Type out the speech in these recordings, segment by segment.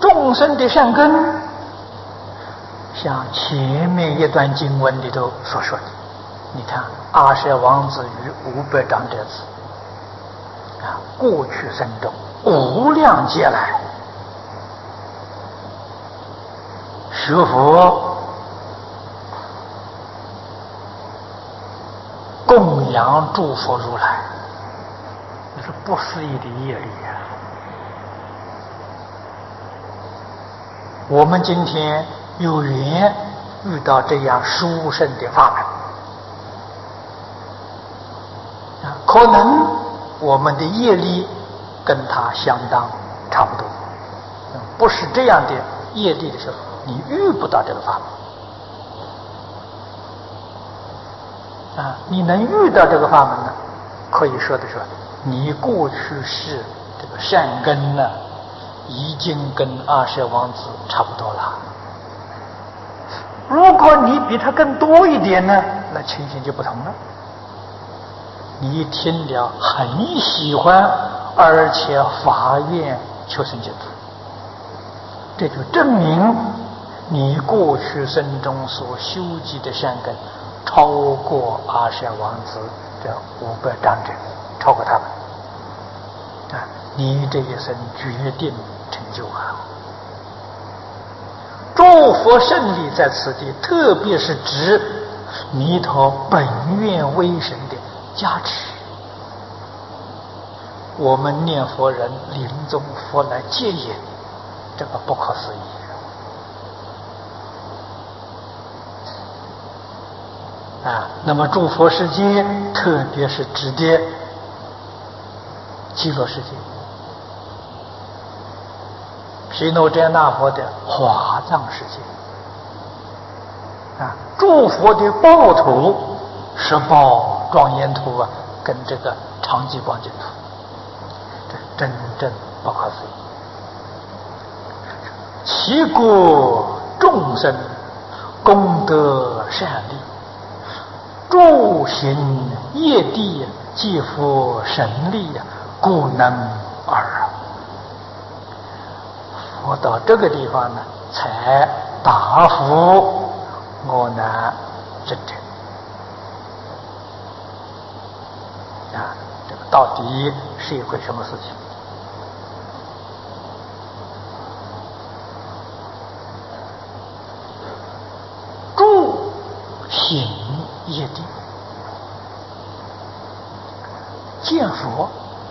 众生的善根，像前面一段经文里头所说的，你看阿舍王子与500长者子过去生中无量劫来学佛供养诸佛如来，那是不思议的业力啊！我们今天有缘遇到这样殊胜的法门可能我们的业力跟他相当差不多，不是这样的业力的时候，你遇不到这个法门你能遇到这个法门呢，可以说的说，你过去是这个善根呢，已经跟阿舍王子差不多了。如果你比他更多一点呢，那情形就不同了。你一听了很喜欢，而且发愿求生净土，这就证明你过去生中所修集的善根超过阿舍王子这500长者，超过他们你这一生决定成就诸佛圣力在此地，特别是指弥陀本愿威神的加持。我们念佛人临终佛来接引，这个不可思议那么诸佛世界，特别是指的极乐世界，毗卢遮那佛的华藏世界诸佛的报土十报庄严土跟这个常寂光净土，这真正不可思议。其故众生功德善利，诸行业地皆复神力故能尔。佛到这个地方呢，才答复我难真正这个到底是一回什么事情？诸行业地见佛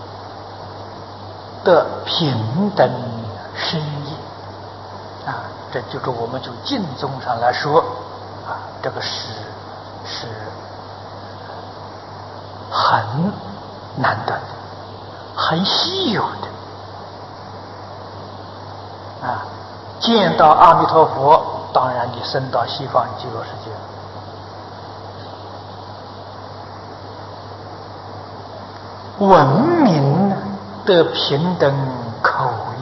的平等深业这就是我们就经宗上来说这个是很难得的，很稀有的见到阿弥陀佛，当然你升到西方极乐世界了。文明的平等口业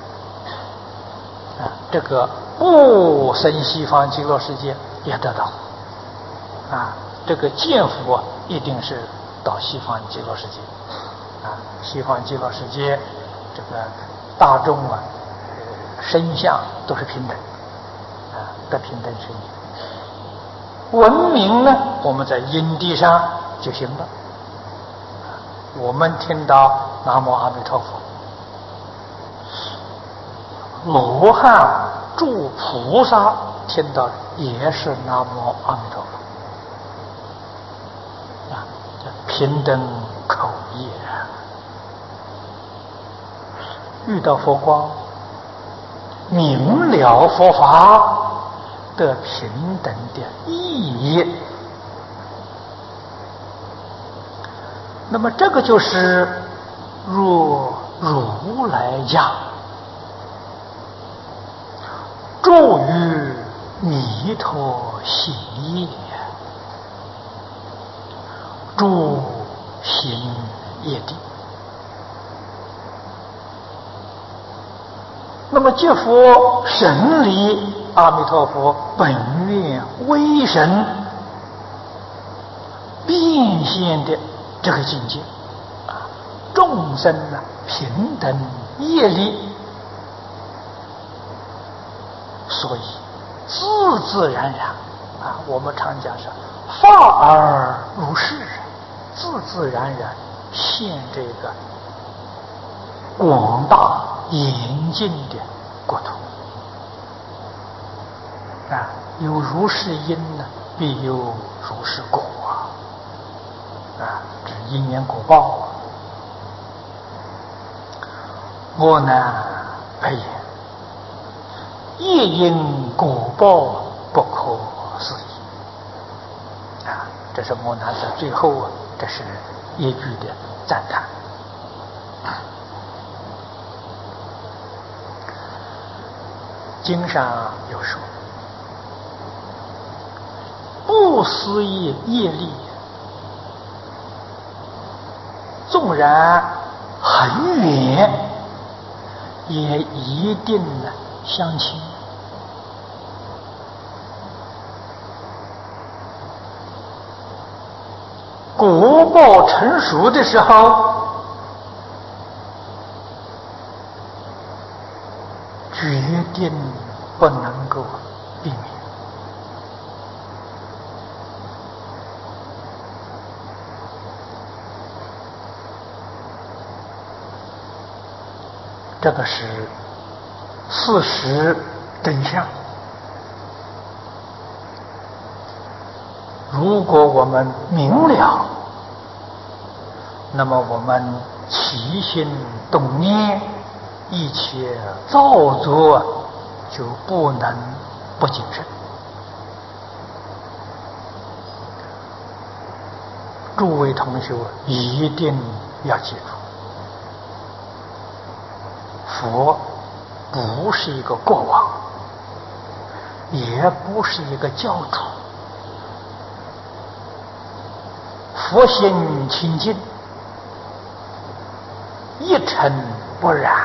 这个不升西方极乐世界也得到这个见佛一定是到西方极乐世界西方极乐世界这个大众身相都是平等的平等身业。文明呢，我们在因地上就行了。我们听到南无阿弥陀佛，罗汉诸菩萨听到也是南无阿弥陀佛平等口业遇到佛光，明了佛法的平等的意义。那么这个就是若如来讲助于弥陀行业，诸行业地。那么借佛神力，阿弥陀佛本愿威神变现的这个境界众生平等业力所以自自然然啊，我们常讲是发而如是，自自然然现这个广大严净的国土啊，有如是因呢，必有如是果啊，这是因缘果报啊。我难配言，业因果报不可思议啊！这是摩难在最后啊，这是一句的赞叹。经上有说，不思议业力，纵然很远，也一定相亲。果报成熟的时候，决定不能够避免。这个是事实真相。如果我们明了，那么我们起心动念，一切造作就不能不谨慎。诸位同学一定要记住，佛不是一个国王，也不是一个教主。佛心清净，一尘不染。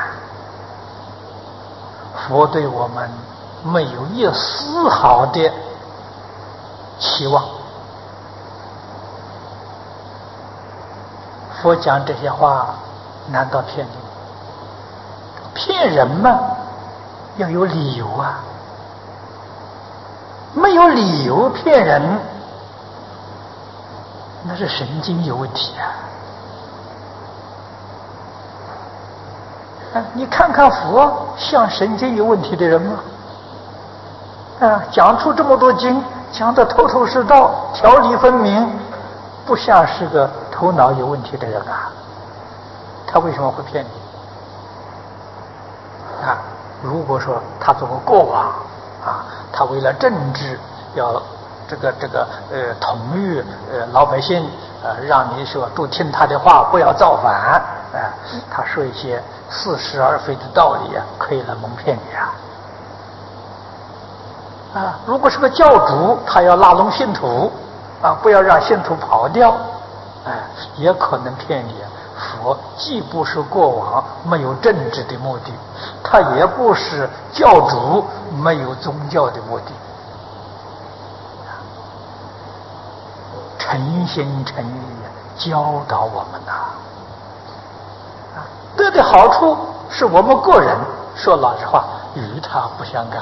佛对我们没有一丝毫的期望。佛讲这些话，难道骗你？骗人吗？要有理由啊！没有理由骗人，那是神经有问题啊！你看看佛像神经有问题的人吗？讲出这么多经，讲得头头是道，条理分明，不像是个头脑有问题的人啊！他为什么会骗你？如果说他做个国王他为了政治要统御老百姓让你说都听他的话，不要造反他说一些似是而非的道理可以来蒙骗你如果是个教主，他要拉拢信徒不要让信徒跑掉也可能骗你。佛既不是国王，没有政治的目的，他也不是教主，没有宗教的目的。诚心诚意教导我们得的好处是我们个人，说老实话，与他不相干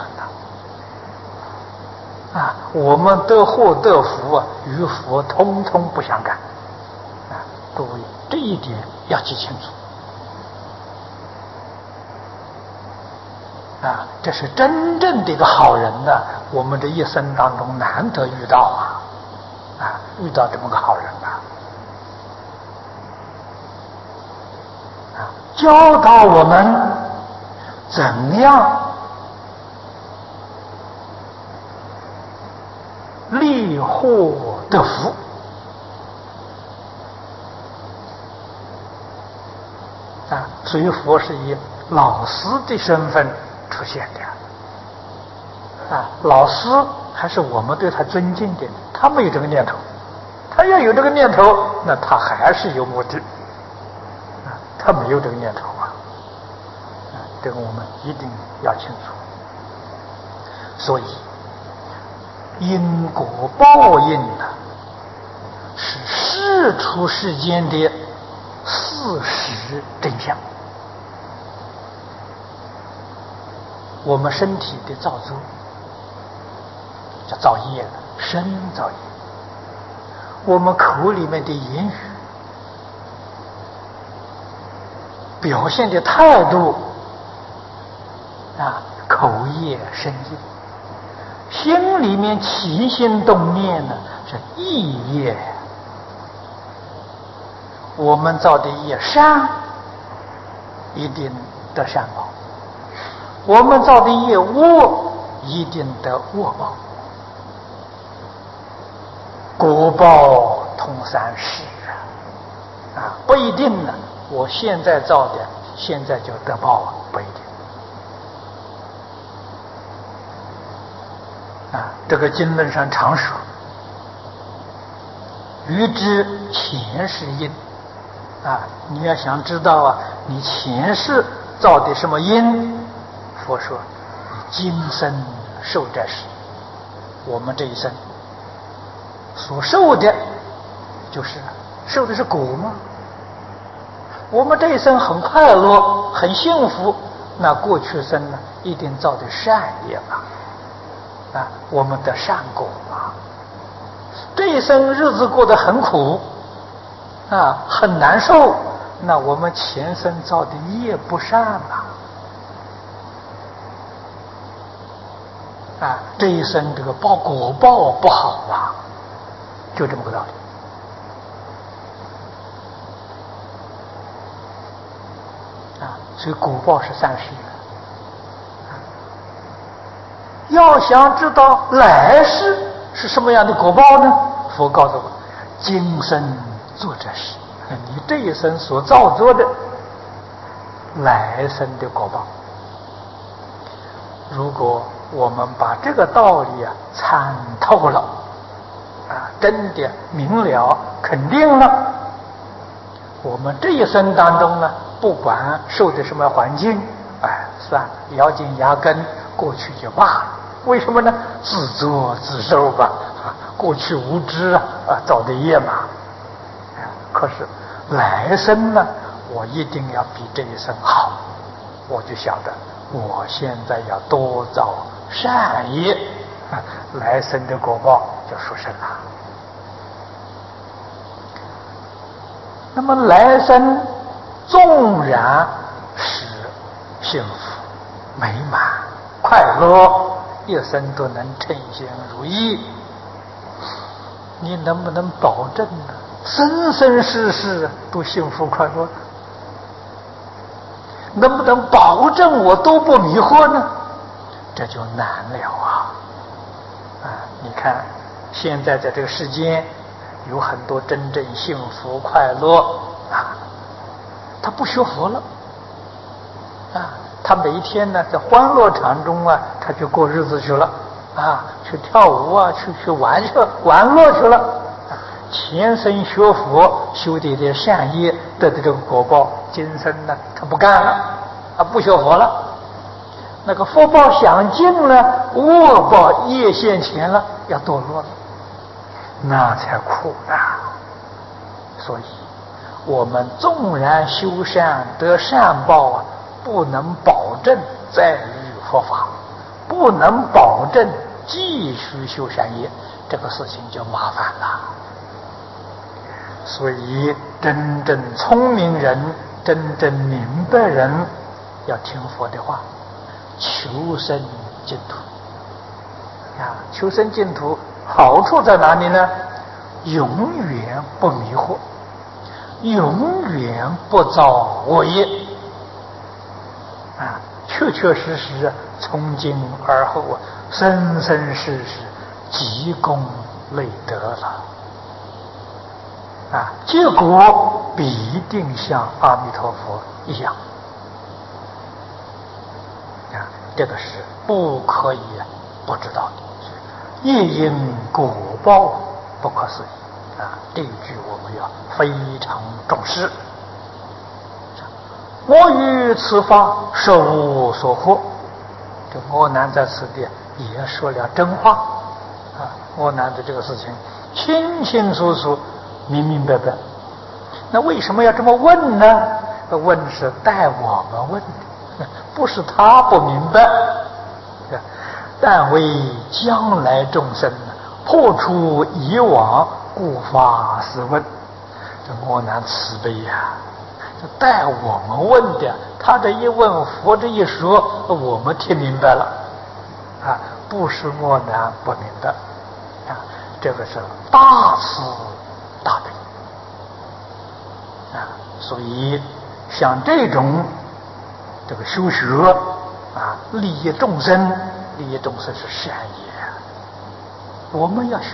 的我们得祸得福与佛通通不相干各位这一点要记清楚这是真正的一个好人我们这一生当中难得遇到遇到这么个好人教导我们怎样利祸得福所以佛是以老师的身份出现的老师还是我们对他尊敬的，他没有这个念头，他要有这个念头，那他还是有目的他没有这个念头这个我们一定要清楚。所以因果报应是世出世间的事实真相我们身体的造作，叫造业，身造业。我们口里面的言语，表现的态度啊，口业身业。心里面起心动念呢，是意业。我们造的业善，一定得善报；我们造的业恶，一定得恶报。果报通三世啊，不一定呢。我现在造的，现在就得报啊，不一定。啊，这个经论上常说：“欲知前世因。”啊，你要想知道啊，你前世造的什么因？佛说，你今生受这事。我们这一生所受的，就是受的是果吗？我们这一生很快乐、很幸福，那过去生呢，一定造的善业嘛。啊，我们的善果嘛。这一生日子过得很苦，啊，很难受，那我们前生造的业不善嘛。啊，这一生这个果报不好啊，就这么个道理。啊，所以果报是三世的。要想知道来世是什么样的果报呢？佛告诉我，今生做这事，你这一生所造作的来生的果报。如果我们把这个道理啊参透了，啊，真的明了肯定了，我们这一生当中呢，不管受的什么环境，哎，算了，咬紧牙根过去就罢了。为什么呢？自作自受吧，过去无知啊，造的业嘛。可是来生呢，我一定要比这一生好。我就晓得，我现在要多造善业，来生的果报就殊胜了。那么来生纵然是幸福、美满、快乐，一生都能称心如意，你能不能保证呢？生生世世都幸福快乐？能不能保证我都不迷惑呢？这就难了啊！你看，现在在这个世间，有很多真正幸福快乐啊，他不学佛了啊，他每一天呢在欢乐场中啊，他去过日子去了啊，去跳舞啊，去玩乐去了。前生学佛修的这善业得的这个果报，今生呢他不干了，不学佛了。那个福报享尽了，恶报业现前了，要堕落了，那才苦啊！所以，我们纵然修善得善报啊，不能保证再遇佛法，不能保证继续修善业，这个事情就麻烦了。所以，真正聪明人、真正明白人，要听佛的话，求生净土。求生净土好处在哪里呢？永远不迷惑，永远不造恶业。确确实实从今而后生生世世积功累德了。结果必定像阿弥陀佛一样。这个是不可以不知道的，业因果报不可思议这一句我们要非常重视。我于此法受无所获，这阿难在此地也说了真话阿难的这个事情清清楚楚、明明白白。那为什么要这么问呢？问是带我们问的，不是他不明白但为将来众生破除以往，故发是问。这阿难慈悲呀，就带我们问的，他这一问，佛这一说，我们听明白了啊，不是阿难不明白啊，这个是大慈大悲啊，所以像这种这个修学啊，利益众生，利益众生是善业，我们要学。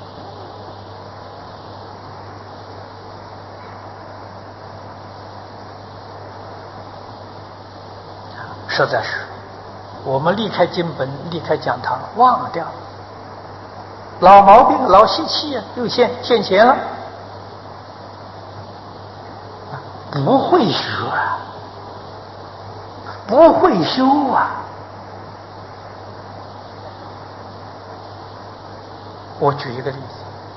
实在是，我们离开经本，离开讲堂，忘掉了老毛病、老习气啊，又现前了。不会学啊，不会修啊。我举一个例子，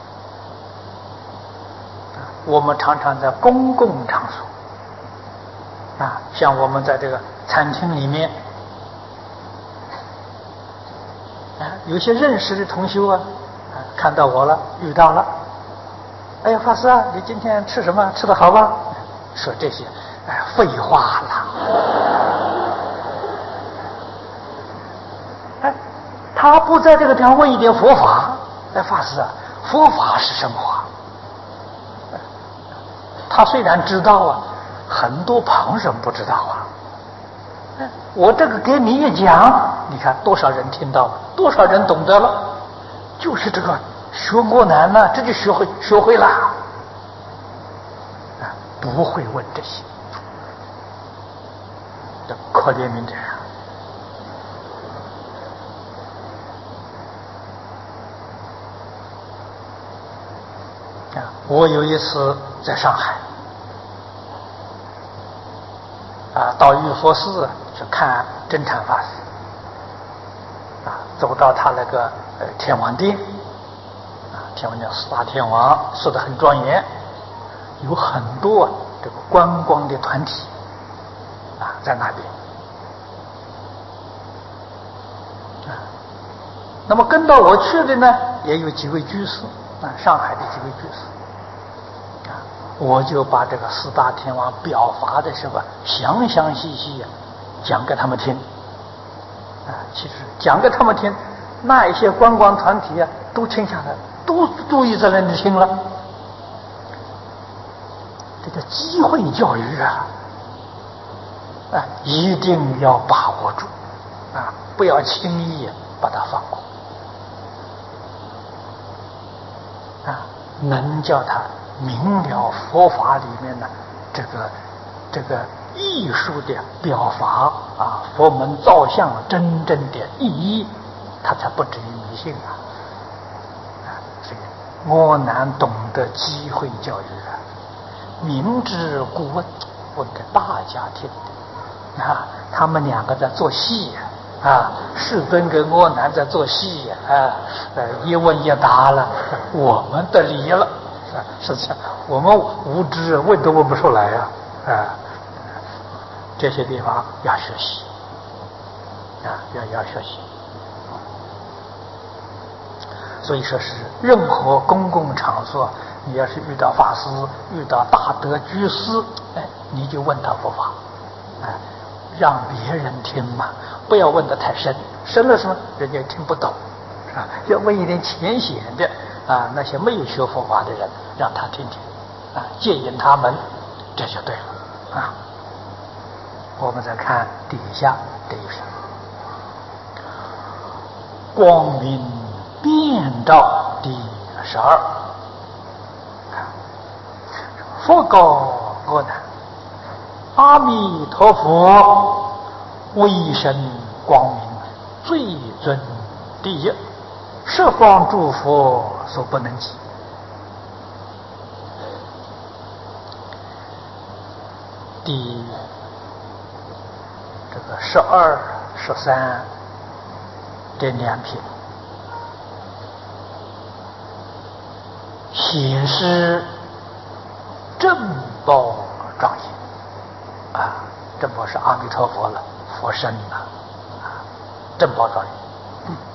我们常常在公共场所啊，像我们在这个餐厅里面啊，有些认识的同修啊，看到我了，遇到了，哎呀，法师啊，你今天吃什么？吃得好吧？说这些，哎，废话了。哎，他不在这个地方问一点佛法，哎，法师啊，佛法是什么啊？他虽然知道啊，很多旁人不知道啊。我这个给你一讲，你看多少人听到了，多少人懂得了，就是这个学阿难呢，这就学会了，不会问这些，这可怜悯者啊！我有一次在上海啊，到玉佛寺去看真禅法师啊，走到他那个天王殿啊，天王殿四大天王设得很庄严，有很多这个观光的团体啊在那边啊。那么跟到我去的呢，也有几位居士啊，上海的几位居士。我就把这个四大天王表法的时候详详细细讲给他们听啊，其实讲给他们听，那一些观光团体啊都听下来，都注意在那里听了。这个机会教育啊，一定要把握住啊，不要轻易把它放过啊，能叫他明了佛法里面的这个艺术的表法啊，佛门造像真正的意义，他才不至于迷信啊！所以阿难懂得机会教育啊，明知故问，问给大家听的啊。他们两个在做戏啊，世尊跟阿难在做戏啊，一问一答了，我们得理了。是这样，我们无知，问都问不出来呀！这些地方要学习啊，要学习。所以说是任何公共场所，你要是遇到法师、遇到大德居士，你就问他佛法，让别人听嘛，不要问得太深，深了什么人家听不懂，是吧？要问一点浅显的啊，那些没有学佛法的人，让他听听啊，戒引他们，这就对了啊。我们再看底下这一篇，光明遍照第12，佛告阿难：阿弥陀佛，威神光明，最尊第一，十方诸佛所不能及。第这个12、13这两篇显示正报庄严啊，正报是阿弥陀佛了，佛身了啊，正报庄严。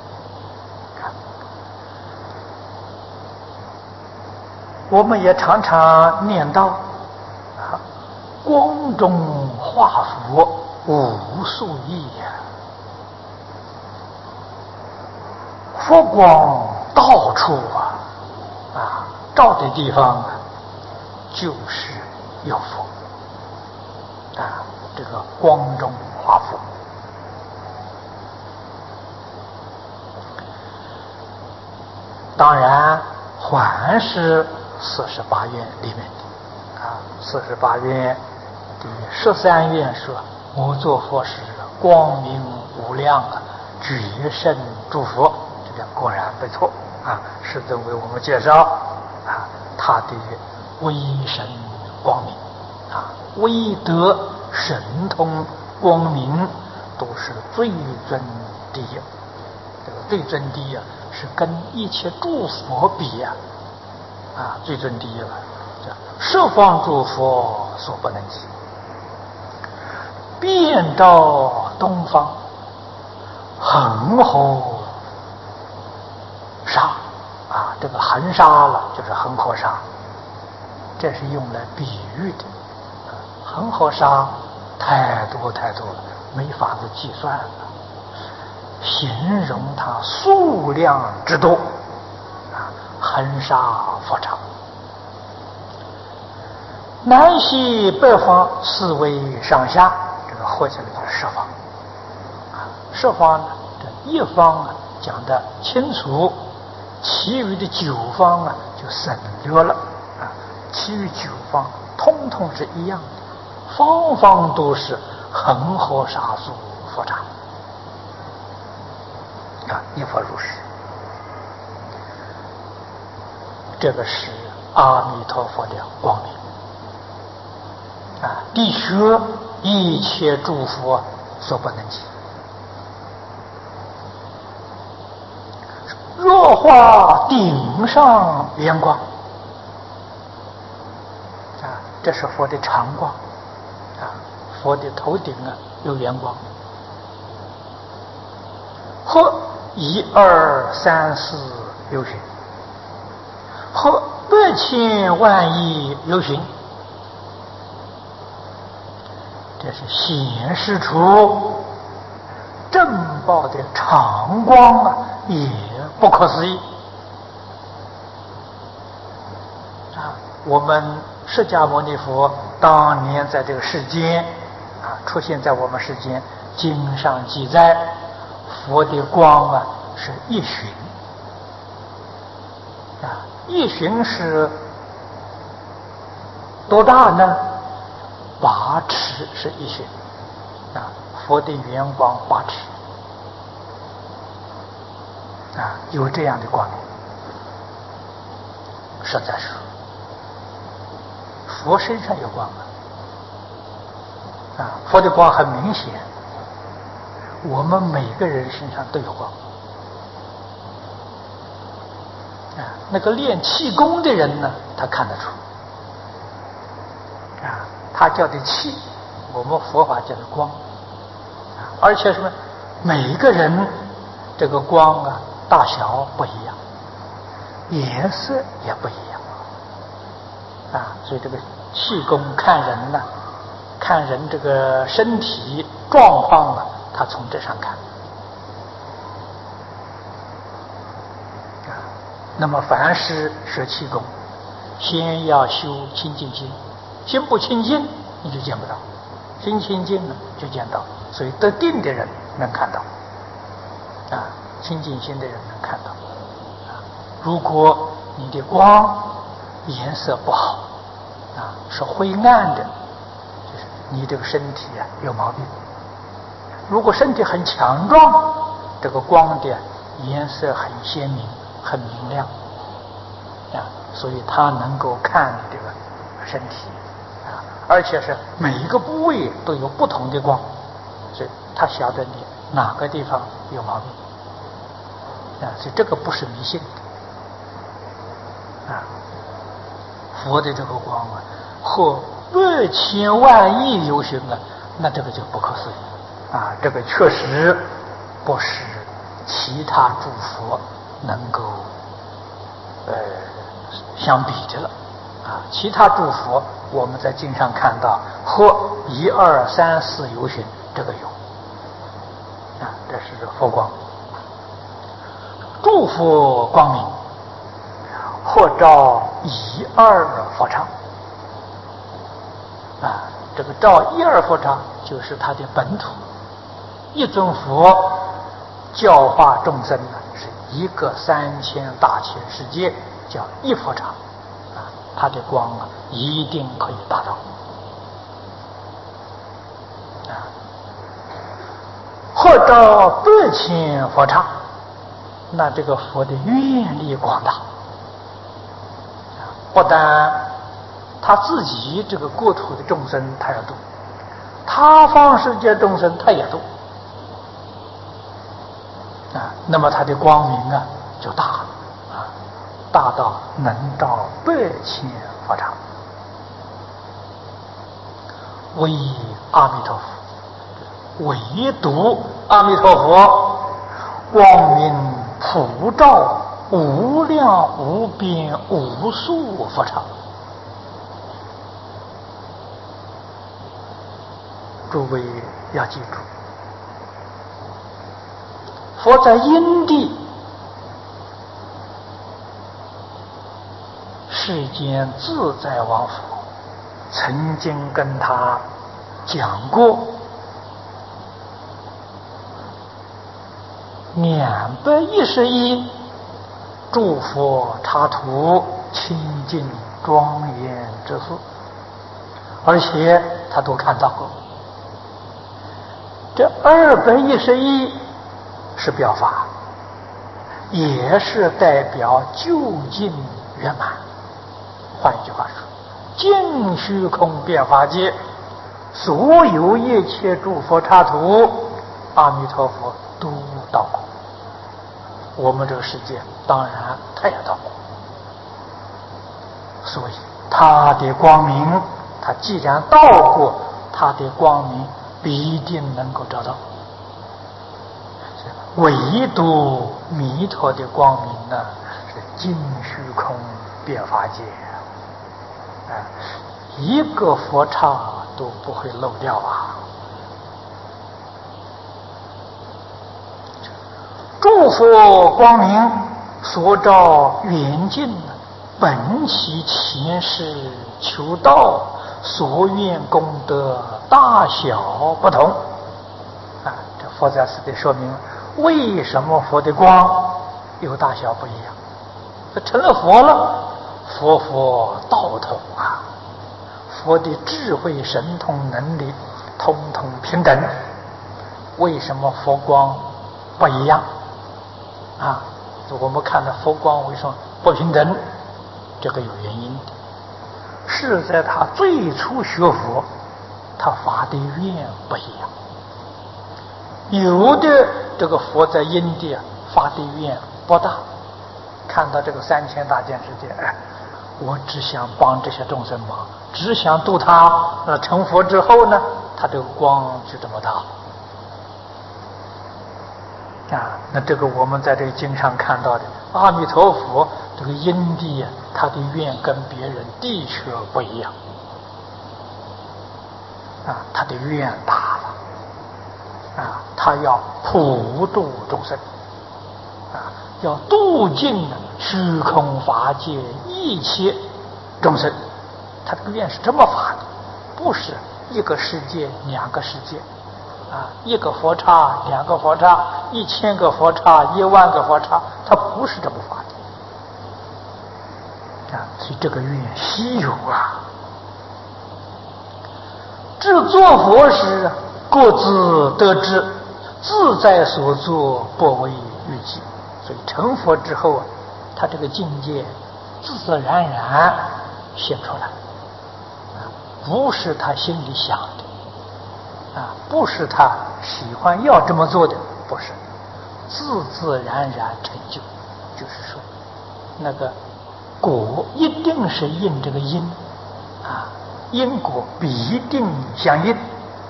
我们也常常念到啊，光中化佛无数亿呀，佛光到处啊，照的地方啊，就是有佛啊，这个光中化佛。当然还是48愿里面的啊，48愿第13愿说：“我作佛时，光明无量啊，觉胜诸佛。”这个果然不错啊。师尊为我们介绍啊，他的威神光明啊，威德神通光明都是最尊第一。这个最尊第一是跟一切诸佛比呀，最尊第一了。叫十方诸佛所不能及，遍照东方，恒河沙啊，这个恒沙了就是恒河沙，这是用来比喻的。恒河沙太多太多了，没法子计算了。形容它数量之多啊，恒沙佛刹，南西北方四围上下，这个合起来就是十方啊。十方呢，这一方啊讲得清楚，其余的9方啊就省略了啊。其余9方通通是一样的，方方都是恒河沙数佛刹。一佛如是，这个是阿弥陀佛的光明啊，的确一切诸佛所不能及。若化顶上圆光啊，这是佛的常光啊，佛的头顶啊有圆光，或1、2、3、4有寻，或100千万亿有寻，这是显示出正报的常光啊，也不可思议啊！我们释迦牟尼佛当年在这个世间啊，出现在我们世间，经上记载，佛的光啊是1旬啊，1旬是多大呢？8尺是1旬啊，佛的圆光8尺啊，有这样的光明。实在是佛身上有光啊，佛的光很明显，我们每个人身上都有光啊。那个练气功的人呢，他看得出啊，他叫的气，我们佛法叫的光啊。而且什么，每一个人这个光啊大小不一样，颜色也不一样啊。所以这个气功看人呢，看人这个身体状况啊，他从这上看啊。那么凡是学气功，先要修清净心，心不清净你就见不到，心清净了就见到。所以得定的人能看到啊，清净心的人能看到啊。如果你的光颜色不好啊，是灰暗的，就是你这个身体啊有毛病。如果身体很强壮，这个光的颜色很鲜明很明亮啊，所以他能够看你这个身体啊，而且是每一个部位都有不同的光，所以他晓得你哪个地方有毛病啊，所以这个不是迷信的啊。佛的这个光啊，和100千万亿有寻啊，那这个就不可思议啊，这个确实不是其他诸佛能够相比的了。 其他诸佛我们在经上看到，或1、2、3、4游巡，这个有这是佛光。诸佛光明，或照1、2佛刹这个照1、2佛刹就是他的本土。一尊佛教化众生是一个3000大千世界，叫一佛刹他的光一定可以达到或照8,000佛刹，那这个佛的愿力广大不但他自己这个国土的众生他要度，他方世界众生他也度那么他的光明就大了大到能照8,000佛刹。唯阿弥陀佛，唯独阿弥陀佛光明普照无量无边无数佛刹。诸位要记住，佛在因地世间自在王佛曾经跟他讲过211诸佛刹土清净庄严之事，而且他都看到过。这211是表法，也是代表究竟圆满。换一句话说，尽虚空遍法界所有一切诸佛刹土，阿弥陀佛都到过。我们这个世界当然他也到过，所以他的光明，他既然到过，他的光明必定能够找到。唯独弥陀的光明是尽虚空遍法界一个佛刹都不会漏掉诸佛光明所照远近，本其前世求道所愿功德大小不同这佛在此地说明为什么佛的光有大小不一样。这成了佛了，佛道统佛的智慧神通能力通通平等。为什么佛光不一样我们看到佛光为什么不平等，这个有原因的，是在他最初学佛，他发的愿不一样。有的这个佛在因地发的愿不大，看到这个3000大千世界我只想帮这些众生忙，只想度他成佛之后呢，他这个光就这么大那这个我们在这个经上看到的阿弥陀佛这个因地他的愿跟别人的确不一样他的愿大了他要普度众生要度尽虚空法界一切众生，他这个愿是这么发的，不是一个世界2个世界一个佛刹2个佛刹1000个佛刹10000个佛刹，他不是这么发的所以这个愿稀有至作佛时各自得知，自在所作不为预计。所以成佛之后他这个境界自自然然现出来不是他心里想的不是他喜欢要这么做的，不是，自自然然成就。就是说那个果一定是应这个因因果必定相应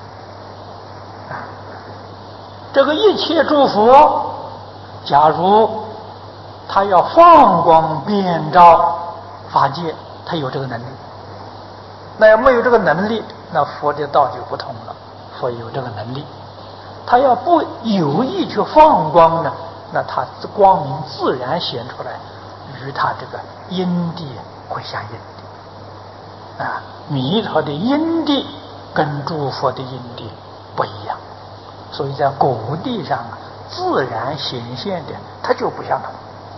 这个一切诸佛，假如他要放光遍照法界， 他有这个能力。那要没有这个能力，那佛的道就不同了。佛有这个能力，他要不有意去放光呢，那他光明自然显出来，与他这个因地会相应的。啊，弥陀的因地跟诸佛的因地不一样，所以在果地上自然显现的它就不相同。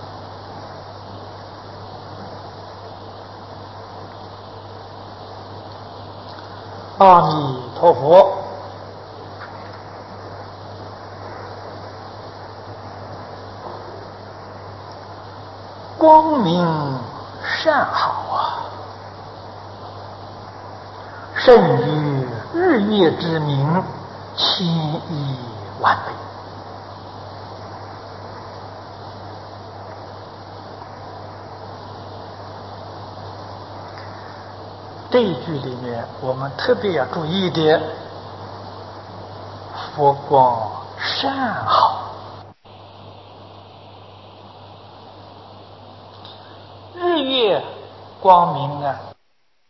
阿弥陀佛。光明善好啊，胜于日月之明10000000倍。这一句里面我们特别要注意的，佛光善好。日月光明呢，